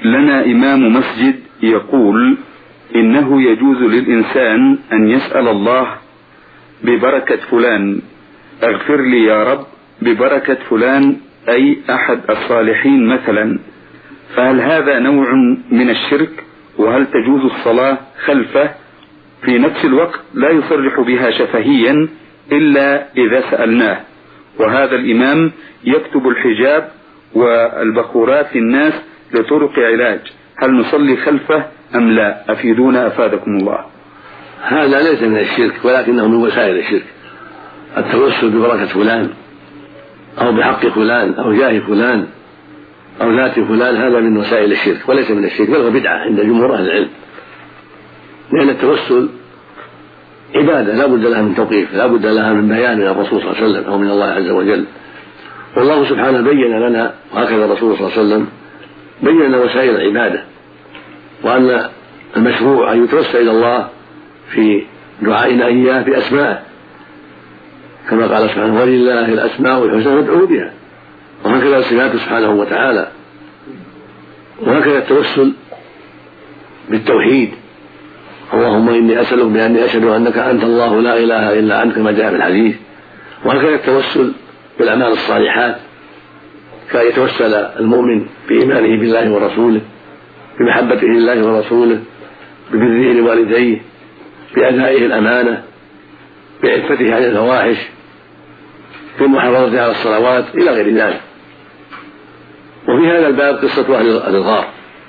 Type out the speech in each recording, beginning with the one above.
لنا إمام مسجد يقول إنه يجوز للإنسان أن يسأل الله ببركة فلان، اغفر لي يا رب ببركة فلان، أي أحد الصالحين مثلا، فهل هذا نوع من الشرك؟ وهل تجوز الصلاة خلفه في نفس الوقت لا يصرح بها شفهيا إلا إذا سألناه؟ وهذا الإمام يكتب الحجاب والبخورات للناس لطرق علاج، هل نصلي خلفه أم لا؟ أفيدونا أفادكم الله. هذا ليس من الشرك ولكنه من وسائل الشرك. التوسل ببركة فلان أو بحق فلان أو جاه فلان أو ذات فلان هذا من وسائل الشرك وليس من الشرك، بل هو بدعة عند جمهور أهل العلم، لأن التوسل عبادة لا بد لها من توقيف، لا بد لها من بيان من الرسول صلى الله عليه وسلم أو من الله عز وجل. والله سبحانه بين لنا، وهكذا الرسول صلى الله عليه وسلم بين لنا وسائل العبادة، وأن المشروع أن يتوسل إلى الله في دعائنا إياه بأسمائه، كما قال سبحانه ولله الأسماء الحسنى فادعوه بها، وهكذا صفاته سبحانه وتعالى. وهكذا التوسل بالتوحيد، اللهم إني أسألك بأني أشهد أنك أنت الله لا إله إلا أنت كما جاء في الحديث. وهكذا التوسل بالأعمال الصالحات، كان يتوسل المؤمن بإيمانه بالله ورسوله، بمحبته لله ورسوله، ببره لوالديه، بأدائه الأمانة، بعفته عن الفواحش، بالمحافظة على الصلوات إلى غير ذلك. وفي هذا الباب قصة أهل الغار،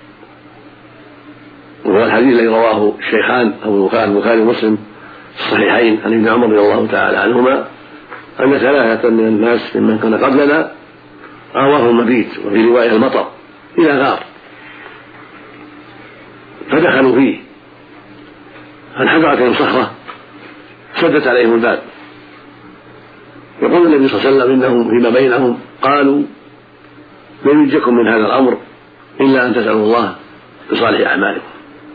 وهو الحديث الذي رواه الشيخان أو البخاري ومسلم الصحيحين عن ابن عمر رضي الله تعالى عنهما أن ثلاثة من الناس ممن كان قبلنا آواهم المبيت، وفي رواية المطر، إلى غار فدخلوا فيه، فانحدرت عليهم صخرة سدت عليهم الباب. يقول النبي صلى الله عليه وسلم إنهم فيما بينهم قالوا لن ينجكم من هذا الأمر إلا أن تسألوا الله بصالح أعمالكم.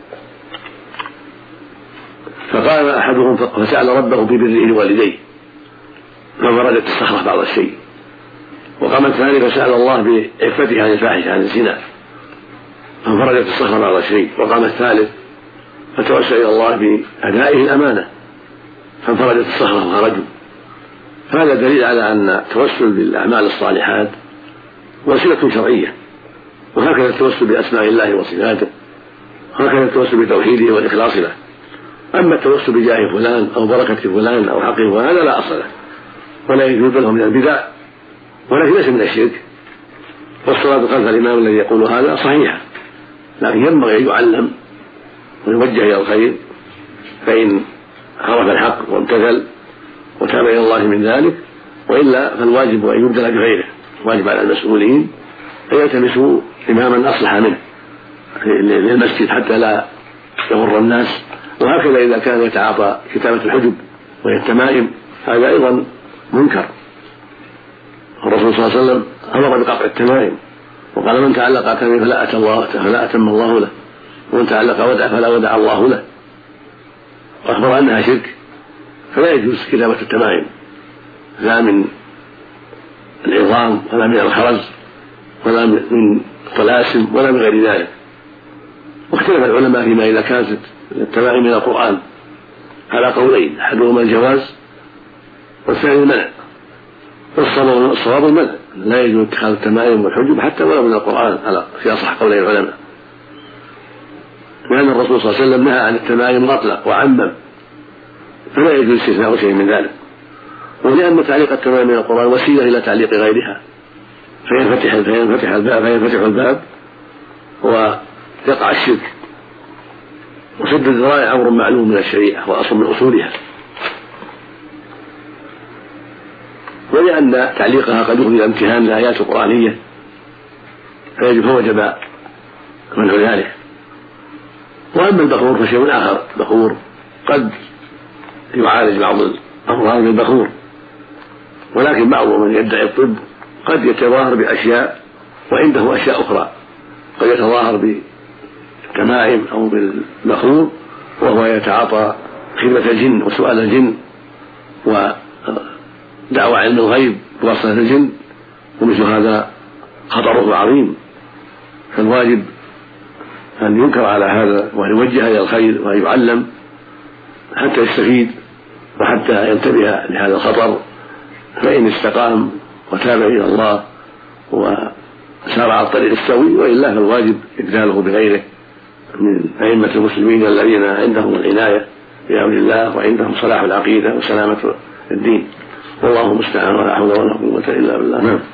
فقال أحدهم فسأل ربه ببره لوالديه فبردت الصخرة بعض الشيء، وقام الثاني فسأل الله بعفته عن الفاحشة عن الزنا فانفرجت الصخرة بعض الشيء، وقام الثالث فتوسل إلى الله بأدائه الأمانة فانفرجت الصخرة وخرجوا. هذا دليل على أن التوسل بالأعمال الصالحات وسيلة شرعية، وهكذا التوسل بأسماء الله وصفاته، وهكذا التوسل بتوحيده والإخلاص له. أما التوسل بجاه فلان أو بركة فلان أو حق فلان هذا لا أصل له ولا يجوز له من البدع، ولكن ليس من الشرك. والصلاة خلف الإمام الذي يقول هذا صحيحة، لكن ينبغي أن يعلم ويوجه إلى الخير، فإن عرف الحق وامتثل وتاب إلى الله من ذلك، وإلا فالواجب أن يبدل بغيره. واجب على المسؤولين أن يلتمسوا إماما أصلح منه للمسجد حتى لا يغر الناس. وهكذا إذا كان يتعاطى كتابة الحجب وهي التمائم هذا أيضا منكر. الرسول صلى الله عليه وسلم أمر بقطع التمائم وقال من تعلق تميم فلا أتم الله له، ومن تعلق ودع فلا ودع الله له، وأخبر أنها شرك. فلا يجوز كتابة التمائم لا من العظام ولا من الخرز ولا من الطلاسم ولا من غير ذلك. واختلف العلماء فيما إذا كانت التمائم من القرآن على قولين، أحدهما الجواز والثاني المنع، والصواب المنع، لا يجوز اتخاذ التمائم والحجب حتى ولو من القرآن في أصح قولي العلماء، لأن الرسول صلى الله عليه وسلم نهى عن التمائم مطلق وعمم، فلا يجوز استثناء شيء من ذلك. ولأن تعليق التمائم من القرآن وسيلة إلى تعليق غيرها، فينفتح الباب ويقع الشرك. وسد الذرائع أمر معلوم من الشريعة وأصل من أصولها، ولأن تعليقها قد يفضي إلى امتهان الآيات القرآنية فوجب منع ذلك. وأما البخور فشيء آخر، البخور قد يعالج بعض الأمراض بالبخور، ولكن بعض من يدعي الطب قد يتظاهر بأشياء وعنده أشياء أخرى، قد يتظاهر بالتمائم أو بالبخور وهو يتعاطى خدمة الجن وسؤال الجن ودعوى علم الغيب بواسطة الجن، ومثل هذا خطره عظيم. فالواجب أن ينكر على هذا وأن يوجه إلى الخير وأن يعلم حتى يستفيد وحتى ينتبه لهذا الخطر. فإن استقام وتاب إلى الله وسار على الطريق السوي وإلا فالواجب إبداله بغيره من أئمة المسلمين الذين عندهم العناية بأمر الله وعندهم صلاح العقيدة وسلامة الدين، والله المستعان ولا حول ولا قوة إلا بالله.